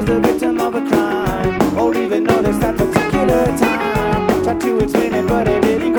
was the victim of a crime, or even noticed that particular time. Tried to explain it, but it didn't